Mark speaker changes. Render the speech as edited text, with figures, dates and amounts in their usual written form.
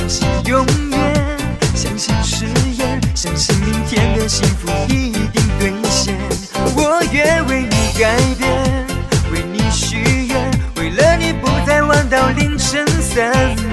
Speaker 1: 相信永远，相信誓言，相信明天的幸福一定兑现。我愿为你改变，为你许愿，为了你不再玩到凌晨3